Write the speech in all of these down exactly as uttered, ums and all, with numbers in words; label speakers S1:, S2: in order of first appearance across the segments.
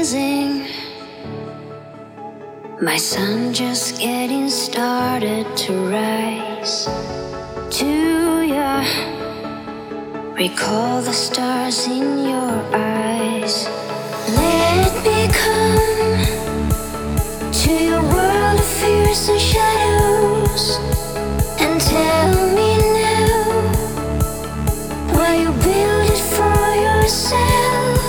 S1: rising. My sun just getting started to rise. Do ya recall the stars in your eyes? Let me come to your world of fears and shadows, and tell me now why you build it for yourself.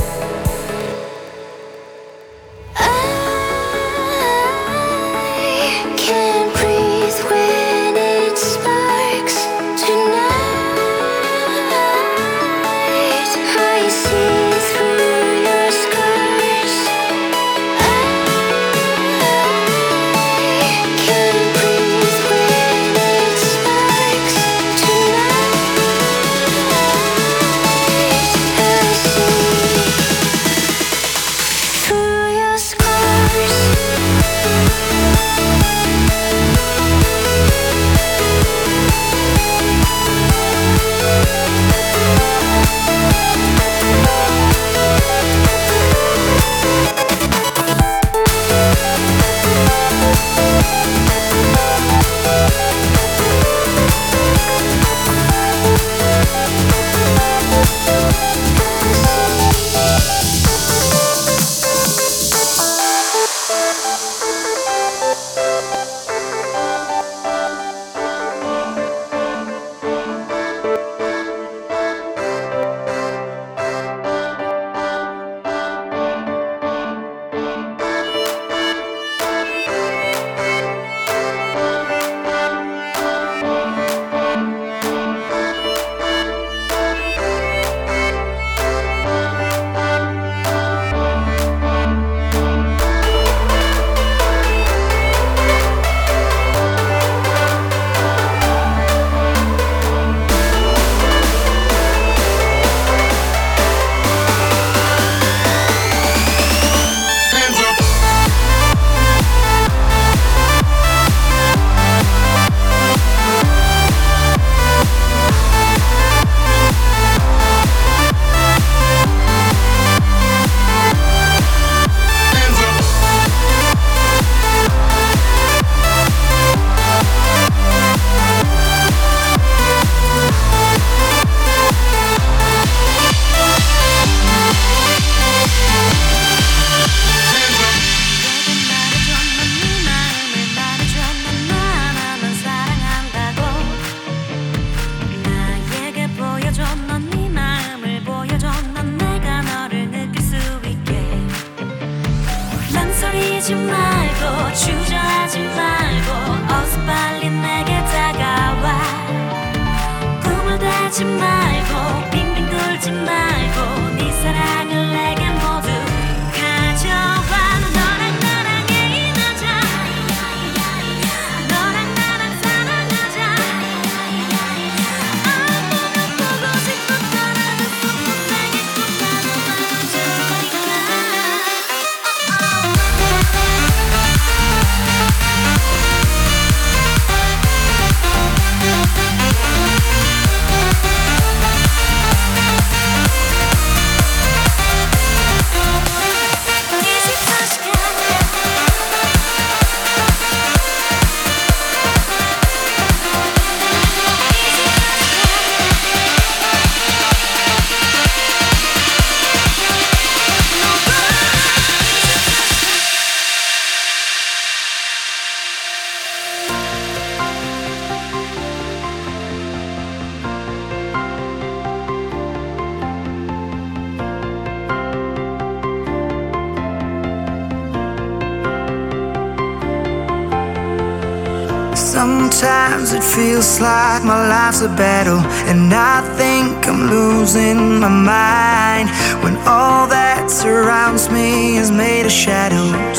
S2: Sometimes it feels like my life's a battle, and I think I'm losing my mind when all that surrounds me is made of shadows.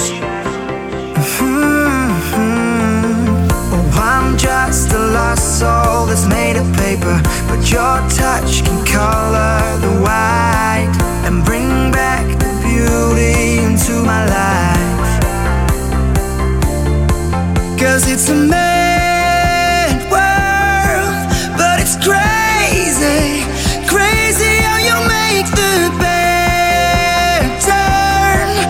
S2: Mm-hmm. Oh, I'm just a lost soul that's made of paper, but your touch can color the white and bring back the beauty into my life. 'Cause it's a mad world, but it's crazy, crazy how you make the bad turn.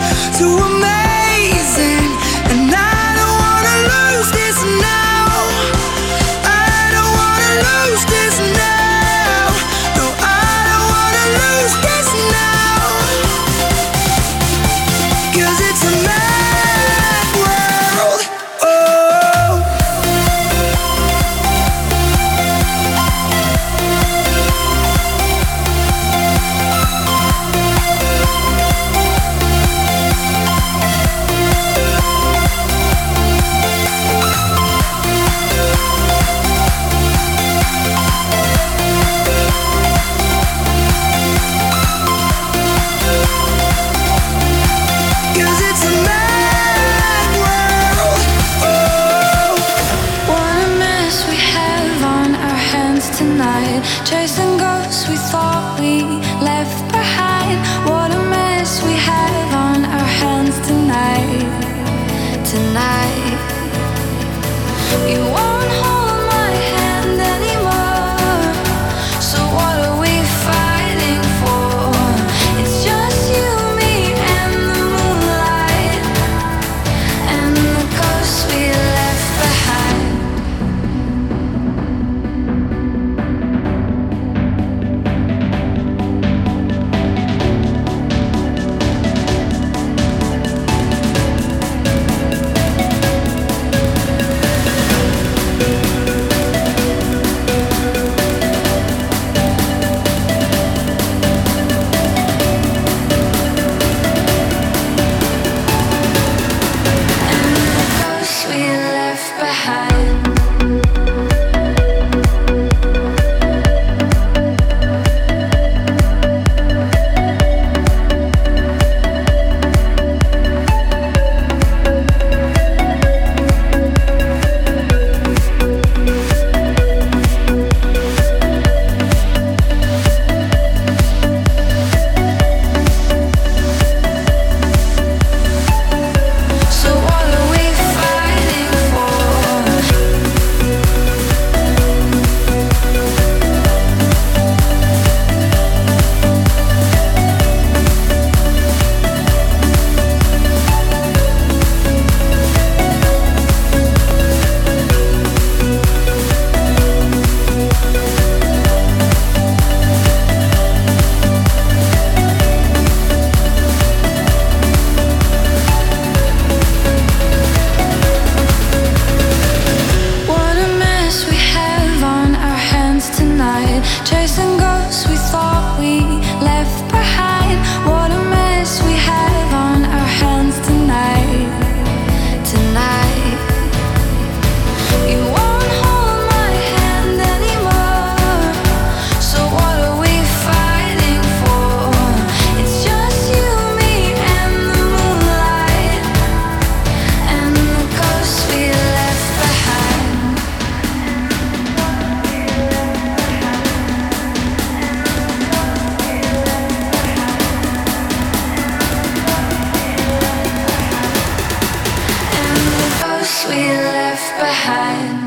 S1: behind.